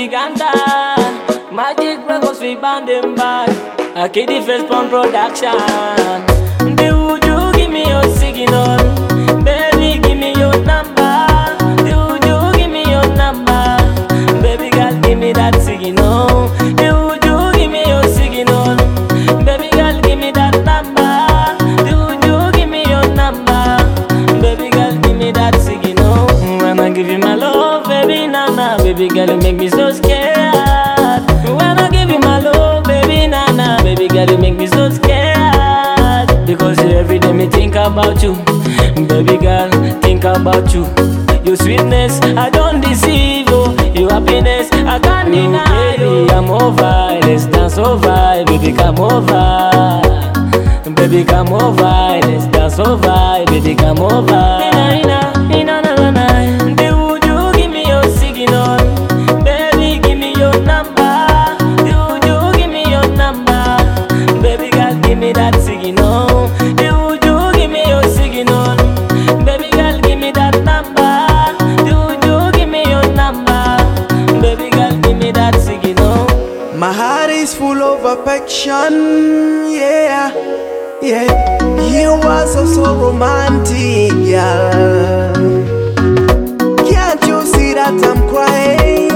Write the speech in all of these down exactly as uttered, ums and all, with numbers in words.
Baby Ganta, Magic Records we band them back. I keep the first pound production. The would you give me your signal? Baby, give me your number. The would you give me your number? Baby girl, give me that signal. The would you give me your signal? Baby girl, give me that number. The would you give me your number? Baby girl, give me that signal. When I give you my love, baby, nana, baby girl, you make me so scared. When I give you my love, baby, nana, baby girl, you make me so scared. Because every day me think about you, baby girl, think about you. Your sweetness, I don't deceive you. Your happiness, I can't deny you. Baby, I'm over, let's dance over. Baby, come over. Baby, come over, let's dance over. Baby, come over. Ina, ina, ina, na, na, na. The would you give me your signal? Baby, give me your number. The would you give me your number? Baby, girl, give me that signal. The would you give me your signal? Baby, girl, give me that number. The would you give me your number? Baby, girl, give me that signal. My heart is full of affection, yeah, yeah. You are so, so romantic, girl. Can't you see that I'm crying?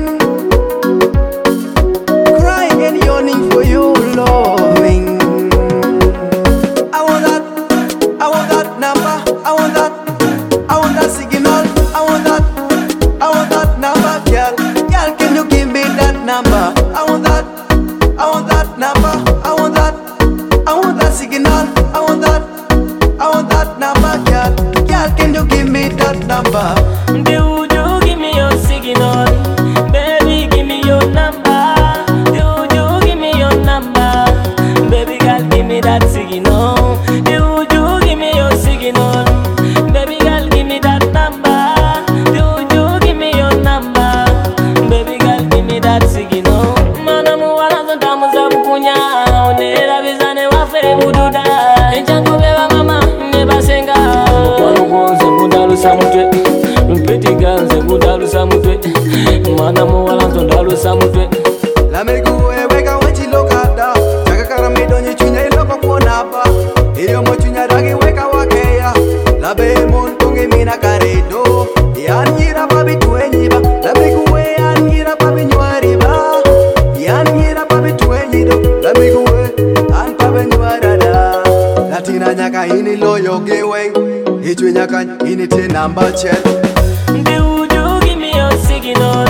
Crying and yearning for your loving. I want that, I want that number. I want that, I want that signal. I want that, I want that number, girl. Girl, can you give me that number? I want that, I want that number. I want that, I want that signal. I want that, I want that number, girl. Girl, can you give me that number? The would you give me your signal? Baby, give me your number. The would you give me your number? Baby girl, give me that signal. The would you give me your signal? Baby girl, give me that number. The would you give me your number? Baby girl, give me that signal. Mana muwala zontamu za bukunya, onera bizane wafere bududa. Enchangu beba mama, neba senga. Kwanu kwanze mudalusa mutwe. Pretty girl, nze mudalusa mutwe. Mana muwala zondalusa mutwe. La meguwe weka wachi lokada. Chaka karamido nyichunya iloko kuonaba. Iyo mochunya ragi weka wakeya. La bemon kongi mina karedo. Yanjira babi tuenyiba. La meguwe yanjira babi nyuariba. Yanjira babi tuenyido. La meguwe an babi nyuarada. Latina nyaka ini loyo geweng. Ichwe nyaka ini te number chat. The would you give me your signal?